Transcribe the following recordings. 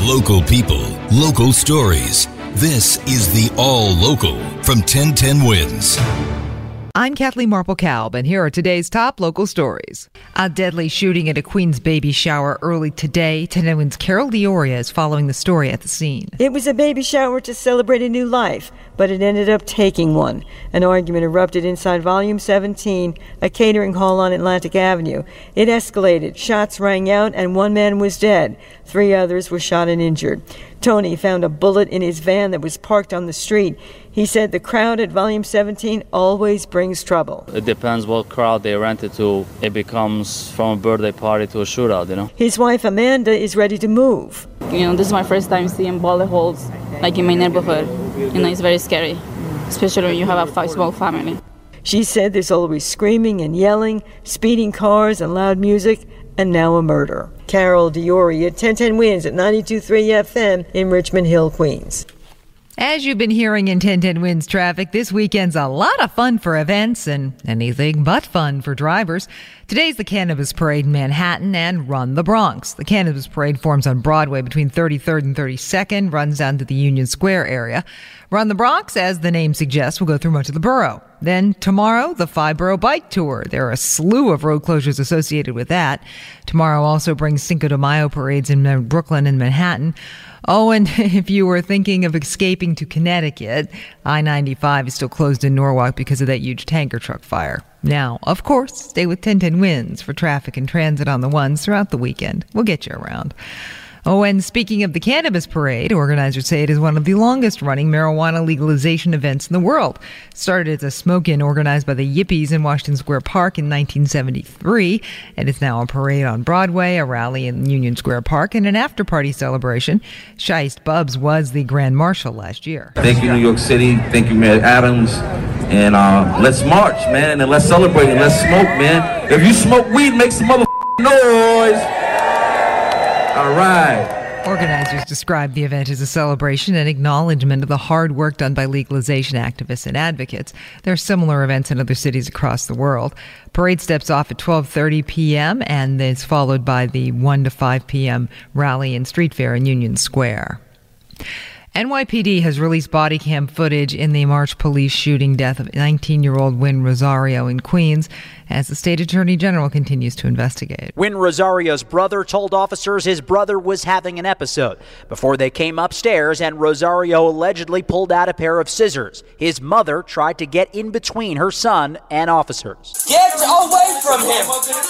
Local people, local stories. This is the All Local from 1010 Wins. I'm Kathleen Marple-Kalb, and here are today's top local stories. A deadly shooting at a Queens baby shower early today. 1010 Wins' Carol D'Auria is following the story at the scene. It was a baby shower to celebrate a new life, but it ended up taking one. An argument erupted inside Volume 17, a catering hall on Atlantic Avenue. It escalated, shots rang out, and one man was dead. 3 others were shot and injured. Tony found a bullet in his van that was parked on the street. He said the crowd at Volume 17 always brings trouble. It depends what crowd they rented to. It becomes from a birthday party to a shootout, His wife Amanda is ready to move. This is my first time seeing bullet holes like in my neighborhood. It's very scary, especially when you have a small family. She said there's always screaming and yelling, speeding cars and loud music, and now a murder. Carol D'Auria at 1010 Wins at 92.3 FM in Richmond Hill, Queens. As you've been hearing in 1010 Wins traffic, this weekend's a lot of fun for events and anything but fun for drivers. Today's the Cannabis Parade in Manhattan and Run the Bronx. The Cannabis Parade forms on Broadway between 33rd and 32nd, runs down to the Union Square area. Run the Bronx, as the name suggests, will go through much of the borough. Then tomorrow, the 5-borough bike tour. There are a slew of road closures associated with that. Tomorrow also brings Cinco de Mayo parades in Brooklyn and Manhattan. Oh, and if you were thinking of escaping to Connecticut, I-95 is still closed in Norwalk because of that huge tanker truck fire. Now, of course, stay with 1010 Wins for traffic and transit on the ones throughout the weekend. We'll get you around. Oh, and speaking of the Cannabis Parade, organizers say it is one of the longest-running marijuana legalization events in the world. It started as a smoke-in organized by the Yippies in Washington Square Park in 1973, and it's now a parade on Broadway, a rally in Union Square Park, and an after-party celebration. Shiest Bubs was the Grand Marshal last year. Thank you, New York City. Thank you, Mayor Adams. And let's march, man, and let's celebrate and let's smoke, man. If you smoke weed, make some noise. All right. Organizers describe the event as a celebration and acknowledgement of the hard work done by legalization activists and advocates. There are similar events in other cities across the world. Parade steps off at 12:30 p.m. and is followed by the 1 to 5 p.m. rally and street fair in Union Square. NYPD has released body cam footage in the March police shooting death of 19-year-old Wynn Rosario in Queens as the state attorney general continues to investigate. Wynn Rosario's brother told officers his brother was having an episode before they came upstairs and Rosario allegedly pulled out a pair of scissors. His mother tried to get in between her son and officers. Get away from him!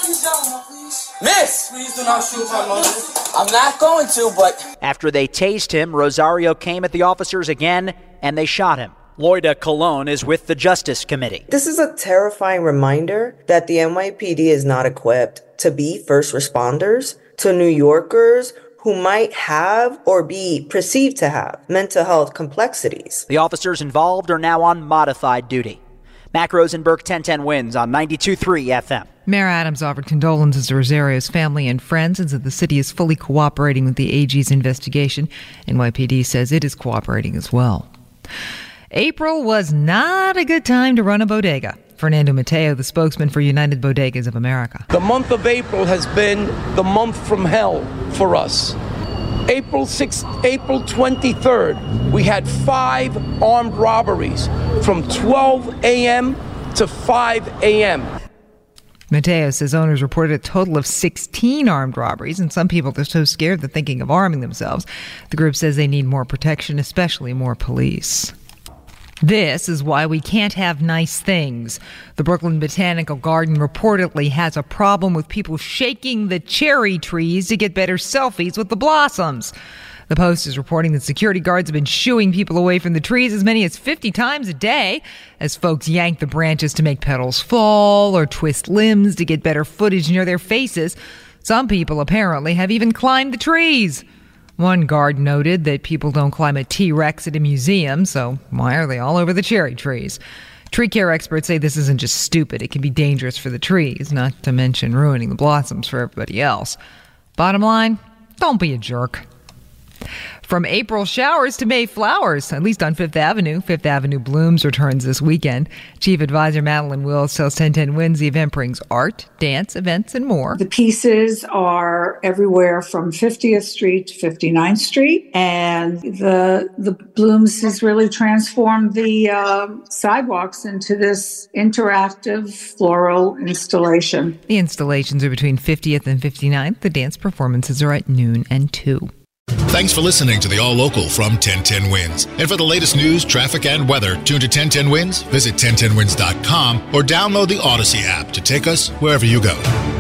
Miss! Please do not shoot my mother. I'm not going to, but... After they tased him, Rosario came at the officers again, and they shot him. Loida Colon is with the Justice Committee. This is a terrifying reminder that the NYPD is not equipped to be first responders to New Yorkers who might have or be perceived to have mental health complexities. The officers involved are now on modified duty. Mac Rosenberg, 1010 Wins on 92.3 FM. Mayor Adams offered condolences to Rosario's family and friends and said the city is fully cooperating with the AG's investigation. NYPD says it is cooperating as well. April was not a good time to run a bodega. Fernando Mateo, the spokesman for United Bodegas of America. The month of April has been the month from hell for us. April 23rd, we had 5 armed robberies from 12 a.m. to 5 a.m. Mateo says owners reported a total of 16 armed robberies, and some people are so scared they're thinking of arming themselves. The group says they need more protection, especially more police. This is why we can't have nice things. The Brooklyn Botanical Garden reportedly has a problem with people shaking the cherry trees to get better selfies with the blossoms. The Post is reporting that security guards have been shooing people away from the trees as many as 50 times a day as folks yank the branches to make petals fall or twist limbs to get better footage near their faces. Some people apparently have even climbed the trees. One guard noted that people don't climb a T-Rex at a museum, so why are they all over the cherry trees? Tree care experts say this isn't just stupid. It can be dangerous for the trees, not to mention ruining the blossoms for everybody else. Bottom line, don't be a jerk. From April showers to May flowers, at least on Fifth Avenue. Fifth Avenue Blooms returns this weekend. Chief Advisor Madeline Wills tells 1010 Wins the event brings art, dance, events, and more. The pieces are everywhere from 50th Street to 59th Street, and the Blooms has really transformed the sidewalks into this interactive floral installation. The installations are between 50th and 59th. The dance performances are at noon and 2. Thanks for listening to the All Local from 1010 Wins. And for the latest news, traffic, and weather, tune to 1010 Wins, visit 1010wins.com, or download the Odyssey app to take us wherever you go.